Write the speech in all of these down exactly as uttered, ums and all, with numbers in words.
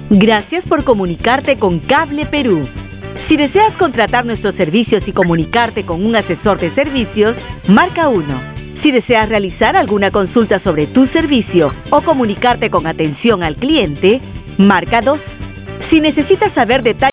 Gracias por comunicarte con Cable Perú. Si deseas contratar nuestros servicios y comunicarte con un asesor de servicios, marca uno. Si deseas realizar alguna consulta sobre tu servicio o comunicarte con atención al cliente, marca dos. Si necesitas saber detalles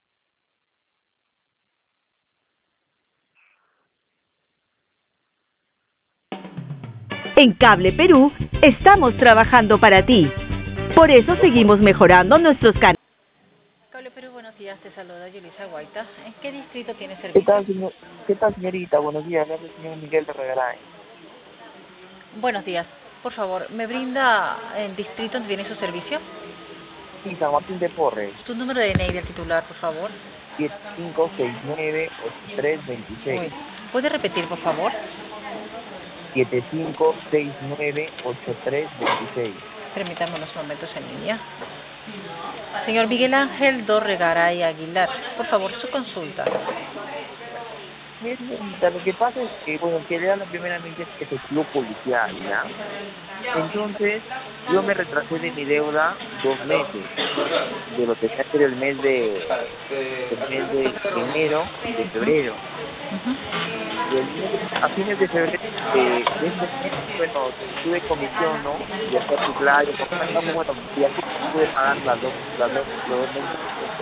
en Cable Perú, estamos trabajando para ti. Por eso seguimos mejorando nuestros canales. Cable Perú, buenos días, te saluda Yulisa Guaita. ¿En qué distrito tiene ¿Qué servicio? tal, señor? ¿Qué tal, señorita? Buenos días, le habla el señor Miguel de Regaray. Buenos días, por favor, ¿me brinda el distrito donde tiene su servicio? Sí, San Martín de Porres, Tu número de D N I del titular, por favor. siete cinco seis nueve ocho tres dos seis. Uy, ¿puede repetir, por favor? siete cinco seis nueve ocho tres dos seis. Permítame unos momentos en línea. Señor Miguel Ángel Dorregaray Aguilar, por favor, su consulta. Mire, señorita, lo que pasa es que, bueno, que le da la primera vez que es el club policial, ¿ya? Entonces, yo me retrasé de mi deuda dos meses, de lo que se hace el mes de, el mes de enero y de febrero. Y el mes, a fines de febrero de, de este mes, bueno, tuve comisión, ¿no? De hacer cumpleaños, como bueno, y así pude pagar las dos, las dos, los dos meses.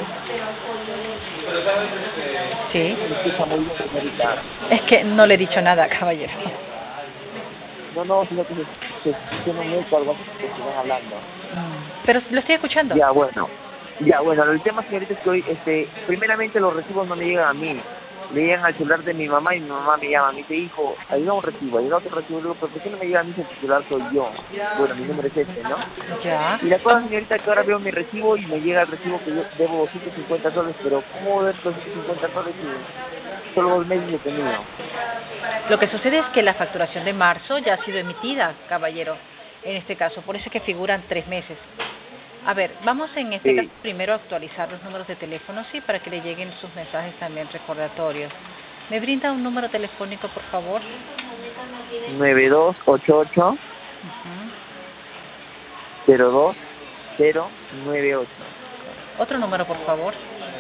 Sí. Me escucha muy bien, señorita. Es que no le he dicho nada, caballero. No, no, sino que se, se tiene un eco, algo así que están hablando. Pero lo estoy escuchando. Ya, bueno. Ya, bueno, el tema, señorita, es que hoy, este, primeramente los recibos no me llegan a mí. Le llegan al celular de mi mamá y mi mamá me llama, me dice, hijo, ha llegado un recibo, ha llegado otro recibo, le digo, pero ¿por qué no me llega a mí si el titular soy yo? Bueno, mi número es este, ¿no? Ya. Y la cosa, señorita, que ahora veo mi recibo y me llega el recibo que yo debo doscientos cincuenta soles, pero ¿cómo voy a ver doscientos cincuenta soles si solo dos meses he tenido? Lo que sucede es que la facturación de marzo ya ha sido emitida, caballero, en este caso, por eso es que figuran tres meses. A ver, vamos en este Sí. caso primero a actualizar los números de teléfono, sí, para que le lleguen sus mensajes también recordatorios. ¿Me brinda un número telefónico, por favor? nueve dos ocho ocho Uh-huh. cero dos cero nueve ocho. Otro número, por favor.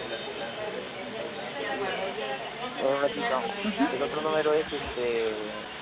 Un ratito. Uh-huh. El otro número es este...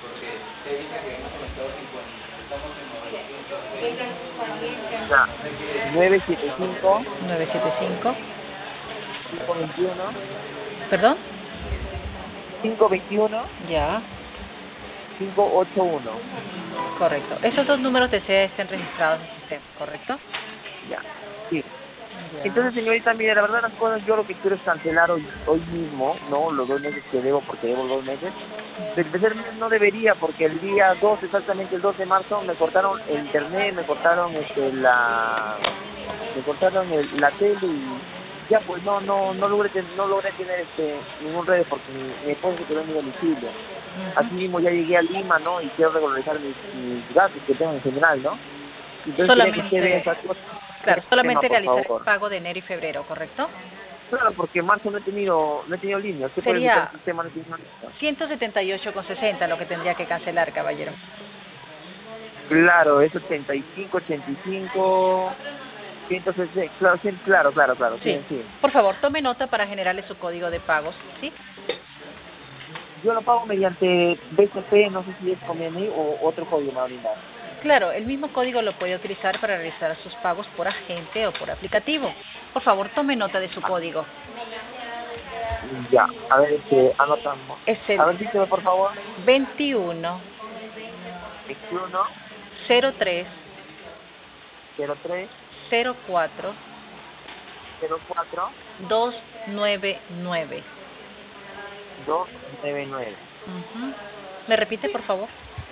Ya. nueve siete cinco nueve siete cinco. cinco veintiuno ¿Perdón? cinco veintiuno Ya, cinco ocho uno. correcto. Esos dos números de C E estén registrados en el sistema, ¿correcto? Ya. Sí. Ya. Entonces, señorita, mire, la verdad las cosas, yo lo que quiero es cancelar hoy, hoy mismo, ¿no? Los dos meses que debo, porque debo dos meses. Del tercer mes no debería, porque el día dos, exactamente el dos de marzo, me cortaron el internet, me cortaron este la... me cortaron el, la tele y ya pues no no no logré ten, no logré tener este ningún red porque mi, mi esposo se quedó en mi domicilio. Uh-huh. Así mismo ya llegué a Lima, ¿no? Y quiero regularizar mis, mis gastos que tengo en general, ¿no? Entonces quería que usted vea Solamente, esa cosa. claro, Ese tema, solamente por realizar el favor. pago de enero y febrero, ¿correcto? Claro, porque en marzo no he tenido no he tenido línea. Usted puede evitar Sería el sistema, no tiene línea. ciento setenta y ocho con sesenta lo que tendría que cancelar, caballero. Claro, es ochenta y cinco, ochenta y cinco, ciento sesenta, claro, sí, claro, claro, claro, sí, Sí. sí. Por favor, tome nota para generarle su código de pagos, ¿sí? Yo lo pago mediante B C P, no sé si es conveniente o otro código me va a brindar. Claro, el mismo código lo puede utilizar para realizar sus pagos por agente o por aplicativo. Por favor, tome nota de su código. Ya, a ver, este, anotamos. Es A el ver, dígame por favor. veintiuno veintiuno, cero tres cero tres, cero cuatro cero cuatro, dos nueve nueve. dos nueve nueve. Uh-huh. ¿Me repite, por favor?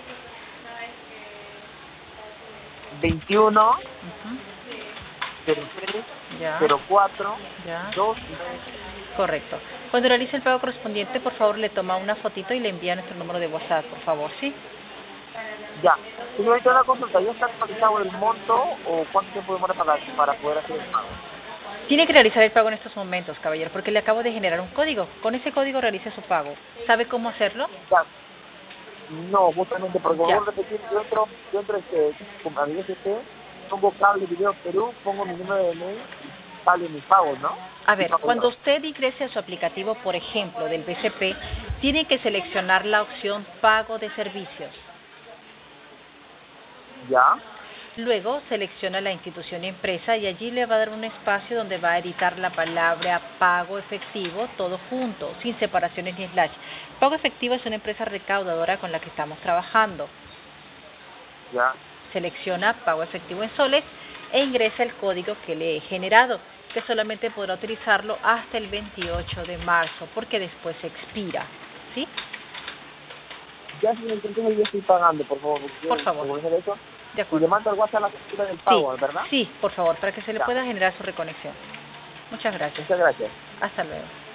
veintiuno, Uh-huh. cero tres, Ya, cero cuatro, ya. dos nueve. Correcto. Cuando realice el pago correspondiente, por favor, le toma una fotito y le envía nuestro número de WhatsApp, por favor, ¿sí? Ya. Señorita, una consulta, ¿ya está actualizado el monto o cuánto tiempo demora para, para poder hacer el pago? Tiene que realizar el pago en estos momentos, caballero, porque le acabo de generar un código. Con ese código realice su pago. ¿Sabe cómo hacerlo? Ya. No, justamente, porque Ya. vuelvo a repetir, yo entro, yo entro este, con a mi S T, pongo Cable Video Perú, pongo mi número de mail y salen mis pagos, ¿no? A ver, Pago cuando yo. usted ingrese a su aplicativo, por ejemplo, del B C P, tiene que seleccionar la opción Pago de Servicios. ¿Ya? Luego selecciona la institución y empresa y allí le va a dar un espacio donde va a editar la palabra pago efectivo, todo junto, sin separaciones ni slash. Pago efectivo es una empresa recaudadora con la que estamos trabajando. ¿Ya? Selecciona pago efectivo en soles e ingresa el código que le he generado, que solamente podrá utilizarlo hasta el veintiocho de marzo, porque después se expira. ¿Sí? Ya, señor, entonces yo estoy pagando, por favor. Por favor. ¿Puedo hacer eso? De Y acuerdo. le mando al WhatsApp la factura del Sí, pago, ¿verdad? sí, por favor, para que se le Ya. pueda generar su reconexión. Muchas gracias. Muchas gracias. Hasta luego.